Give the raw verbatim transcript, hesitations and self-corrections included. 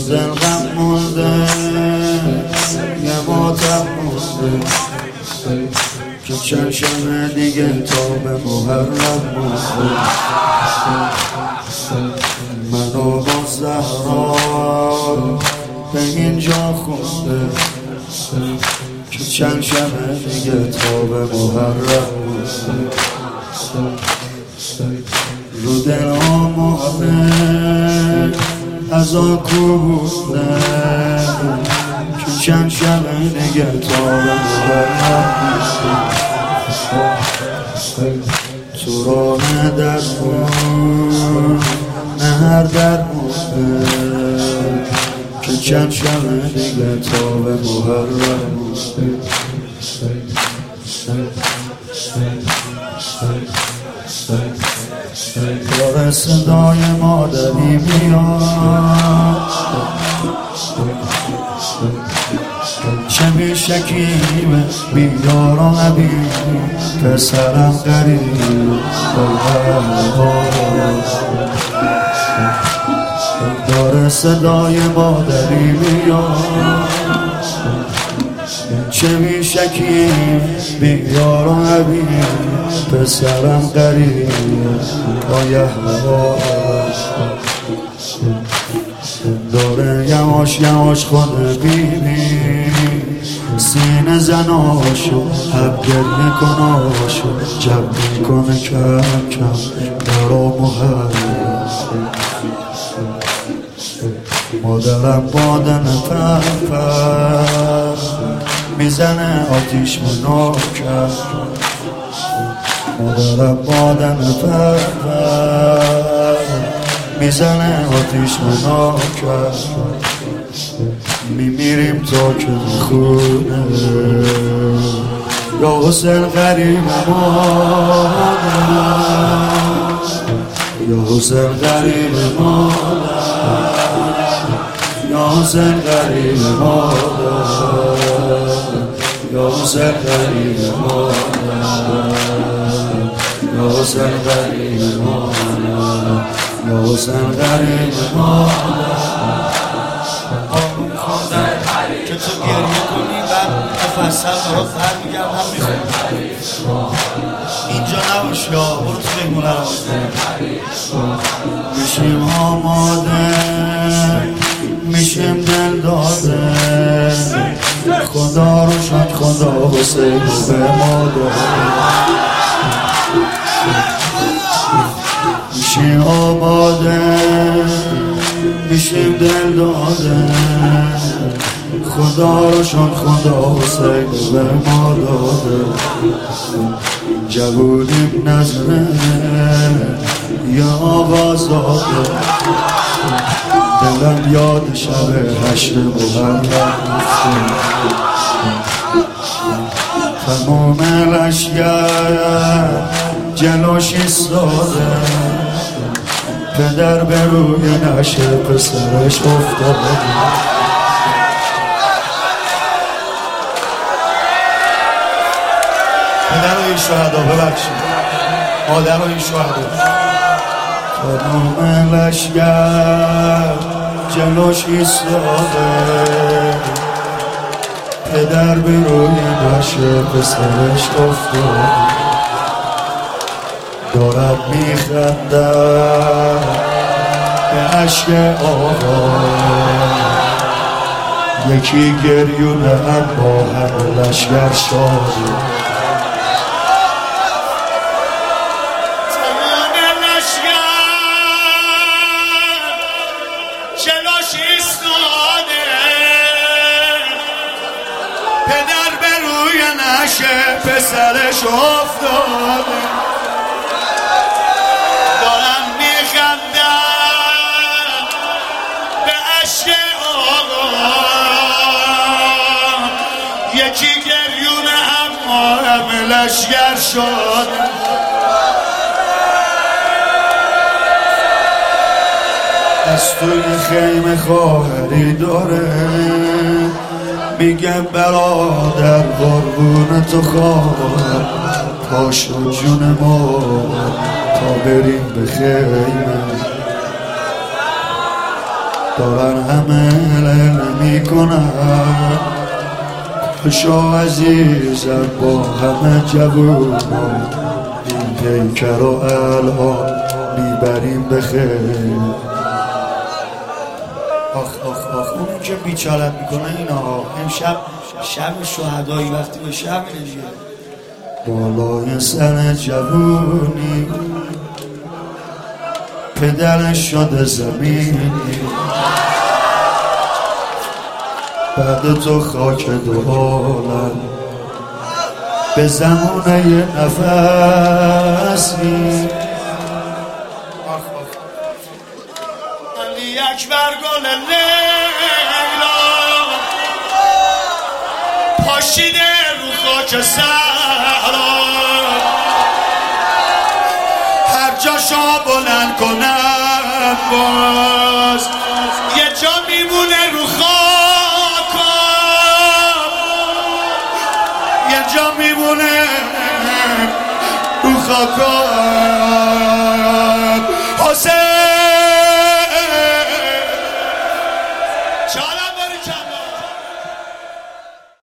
دل غم مونده یه ماتم مونده که چند شمه دیگه تا به محرم مونده منو با زهرا به اینجا خونده که چند شمه دیگه تا به محرم مونده رو دل آماده از آن کوبونده که چند شبه دیگه تا به محرم تو راه درمون نه هر درمونه که چند شبه دیگه تا به محرم داره صدای مادری میاد چه بی شکیبه بیدار و نبید پسرم غریب داره صدای مادری میاد چه بی شکیب بیدار و نبید پسرم غریب آیه هوا داره یواش یواش خود بیبی سینه زناشو حب گریه کناشو جب میکنه کم کم درا محرم مادرم بادن پرپر میزنه آتیش مناکر مادرم بادن پرپر میزنه آتیش مناکر میمیریم تا که خونه یا حسین غریب مادر یا حسین غریب مادر یا حسین غریب مادر یا حسین غریب مادر یا حسین غریب مادر یا حسین غریب مادر که تو گریه کنی بعد مفصل برات هر میگردم میخونم اینجا نباش یا برو تو بگونه میشیم آماده میشیم دل داده خدا رو شد خدا حسین به ما داده میشیم آماده میشیم دل داده خدا رو شد خدا حسین به ما داده جوونیم نظره یا آواز داده دلم یاد شب هشت محرم تمام لشگر جلوش ایستاده پدر به روی نشه پسرش افتاده پدر و این شهدا ببخشید مادر و این شهدا تمام لشگر جلوش ایستاده پدر به روی نشه پسرش افتاده دارد میخندد به عشق آقا یکی گریونه اما هم لشگر شاده پدر به روی نشه پسرش افتاده دارم میخندم به عشق آقا یکی گریونه اما هم لشگر شده از توی خیمه خواهری داره میگه برادر قربون تو خواهر پاشو جون ما تا بریم به خیمه دارن همه نمی کنن کاشا عزیزم با همه جوونا این پیکر و الان میبریم بخیر. آخ آخ آخ اون که بیچارت میکنه اینا امشب شب شهدایی وقتی به شب اینه دیگه بالای سر جوونی پدرش شده زمینی بعد تو خاک دو عالم به زمانه یه نفسی علی اکبر گل لیلا پاشیده رو خاک صحرا هر جاشو بلند کنم باز یه جا میمونه رو خاکم یه جا میمونه رو خاکم حسین